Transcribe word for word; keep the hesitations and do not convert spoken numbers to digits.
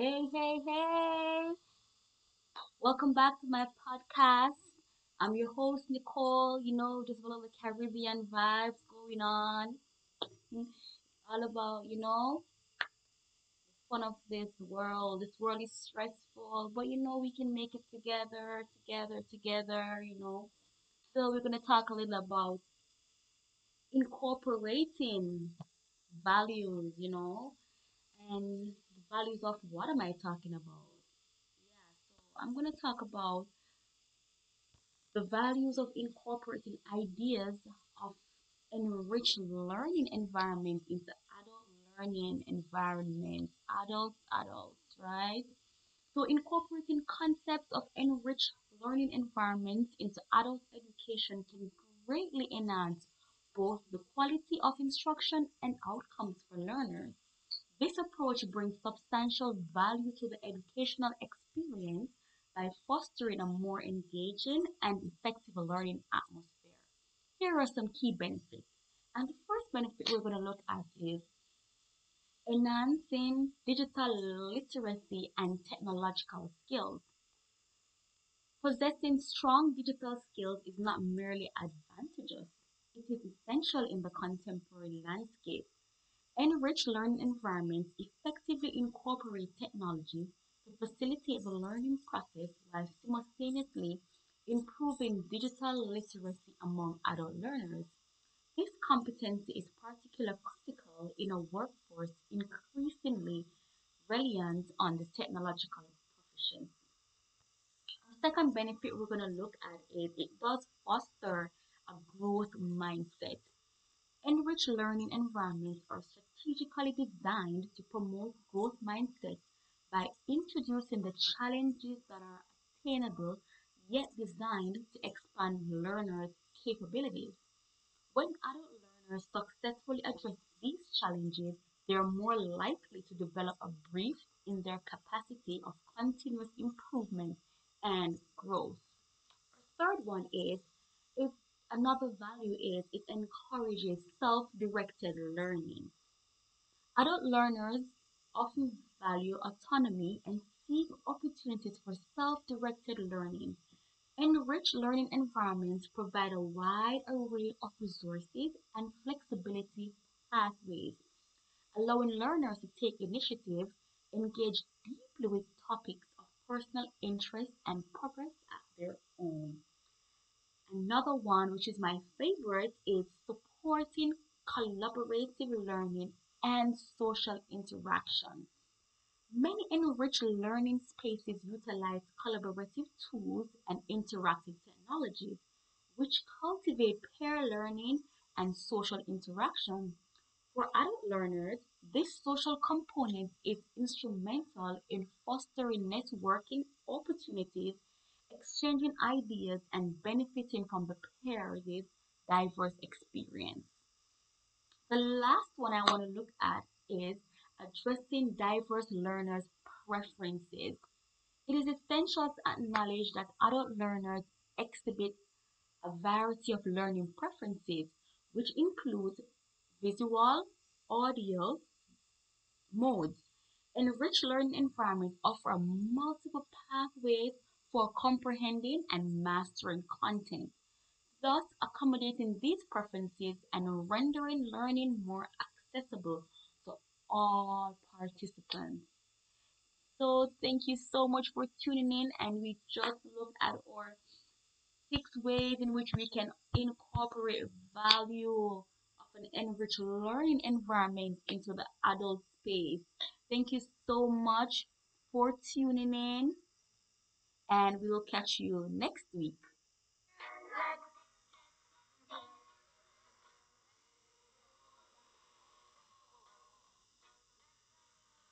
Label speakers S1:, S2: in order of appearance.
S1: Hey, hey, hey! Welcome back to my podcast. I'm your host, Nicole. You know, just a little Caribbean vibes going on. All about, you know, fun of this world. This world is stressful, but you know, we can make it together, together, together, you know. So, we're going to talk a little about incorporating values, you know, and the values of what am I talking about? Yeah, so I'm going to talk about the values of incorporating ideas of enriched learning environment into adult learning environments, adults, adults, right? So incorporating concepts of enriched learning environments into adult education can greatly enhance both the quality of instruction and outcomes for learners. This approach brings substantial value to the educational experience by fostering a more engaging and effective learning atmosphere. Here are some key benefits. And the first benefit we're going to look at is enhancing digital literacy and technological skills. Possessing strong digital skills is not merely advantageous, it is essential in the contemporary landscape. Enriched learning environments effectively incorporate technology to facilitate the learning process while simultaneously improving digital literacy among adult learners. This competency is particularly critical in a workforce increasingly reliant on the technological proficiency. The second benefit we're going to look at is it does foster a growth mindset. Enriched learning environments are strategically designed to promote growth mindset by introducing the challenges that are attainable yet designed to expand learners' capabilities. When adult learners successfully address these challenges, they are more likely to develop a brief in their capacity of continuous improvement and growth. Third one is it another value is it encourages self-directed learning. Adult learners often value autonomy and seek opportunities for self-directed learning. Enriched learning environments provide a wide array of resources and flexibility pathways, allowing learners to take initiative, engage deeply with topics of personal interest, and progress at their own. Another one, which is my favorite, is supporting collaborative learning and social interaction. Many enriched learning spaces utilize collaborative tools and interactive technologies, which cultivate peer learning and social interaction. For adult learners, this social component is instrumental in fostering networking opportunities, exchanging ideas, and benefiting from the peers' diverse experience. The last one I want to look at is addressing diverse learners' preferences. It is essential to acknowledge that adult learners exhibit a variety of learning preferences, which include visual, audio, modes. Enriched learning environments offer multiple pathways for comprehending and mastering content, thus accommodating these preferences and rendering learning more accessible to all participants. So, thank you so much for tuning in, and we just looked at our six ways in which we can incorporate value of an enriched learning environment into the adult space. Thank you so much for tuning in, and we will catch you next week.